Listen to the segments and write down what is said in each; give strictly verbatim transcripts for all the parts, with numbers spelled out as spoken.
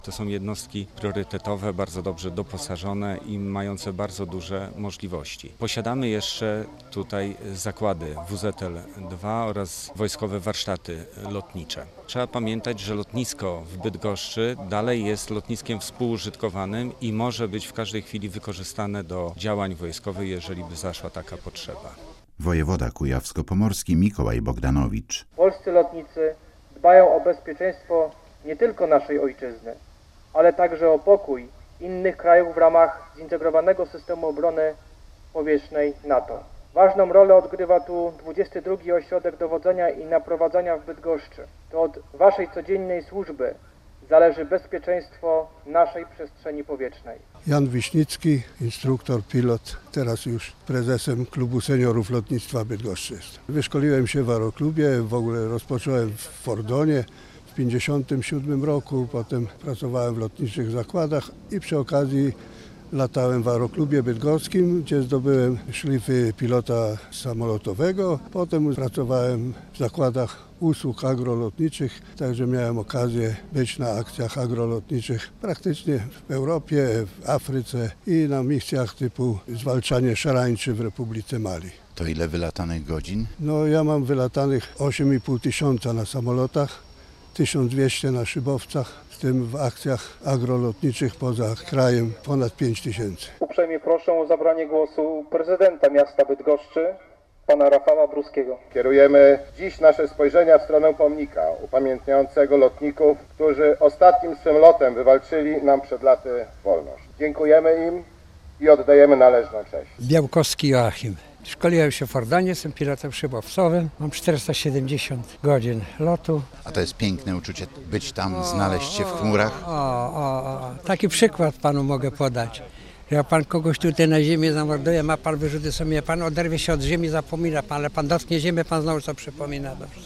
To są jednostki priorytetowe, bardzo dobrze doposażone i mające bardzo duże możliwości. Posiadamy jeszcze tutaj zakłady W Z L dwa oraz wojskowe warsztaty lotnicze. Trzeba pamiętać, że lotnisko w Bydgoszczy dalej jest lotniskiem współużytkowanym i może być w każdej chwili wykorzystane do działań wojskowych, jeżeli by zaszła taka potrzeba. Wojewoda kujawsko-pomorski Mikołaj Bogdanowicz. Polscy lotnicy dbają o bezpieczeństwo nie tylko naszej ojczyzny, ale także o pokój innych krajów w ramach zintegrowanego systemu obrony powietrznej NATO. Ważną rolę odgrywa tu dwudziesty drugi Ośrodek Dowodzenia i Naprowadzania w Bydgoszczy. To od waszej codziennej służby zależy bezpieczeństwo naszej przestrzeni powietrznej. Jan Wiśnicki, instruktor, pilot, teraz już prezesem Klubu Seniorów Lotnictwa Bydgoszczy jest. Wyszkoliłem się w aeroklubie, w ogóle rozpocząłem w Fordonie w pięćdziesiątym siódmym roku, potem pracowałem w lotniczych zakładach i przy okazji latałem w aeroklubie bydgoskim, gdzie zdobyłem szlify pilota samolotowego. Potem pracowałem w zakładach usług agrolotniczych, także miałem okazję być na akcjach agrolotniczych praktycznie w Europie, w Afryce i na misjach typu zwalczanie szarańczy w Republice Mali. To ile wylatanych godzin? No ja mam wylatanych osiem i pół tysiąca na samolotach, tysiąc dwieście na szybowcach, w tym w akcjach agrolotniczych poza krajem ponad pięć tysięcy. Uprzejmie proszę o zabranie głosu prezydenta miasta Bydgoszczy, pana Rafała Bruskiego. Kierujemy dziś nasze spojrzenia w stronę pomnika upamiętniającego lotników, którzy ostatnim swym lotem wywalczyli nam przed laty wolność. Dziękujemy im i oddajemy należną cześć. Białkowski Joachim. Szkoliłem się w Fordonie, jestem pilotem szybowcowym, mam czterysta siedemdziesiąt godzin lotu. A to jest piękne uczucie być tam, znaleźć się w chmurach? O, o, o, taki przykład panu mogę podać. Jak pan kogoś tutaj na ziemię zamorduje, ma pan wyrzuty sobie, pan oderwie się od ziemi, zapomina pan, ale pan dotknie ziemię, pan znowu co przypomina. Dobrze.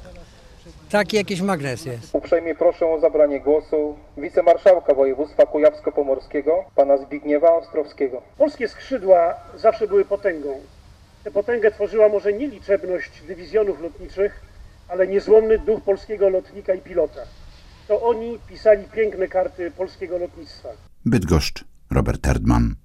Taki jakiś magnes jest. Uprzejmie proszę o zabranie głosu wicemarszałka województwa kujawsko-pomorskiego, pana Zbigniewa Ostrowskiego. Polskie skrzydła zawsze były potęgą. Tę potęgę tworzyła może nie liczebność dywizjonów lotniczych, ale niezłomny duch polskiego lotnika i pilota. To oni pisali piękne karty polskiego lotnictwa. Bydgoszcz, Robert Erdman.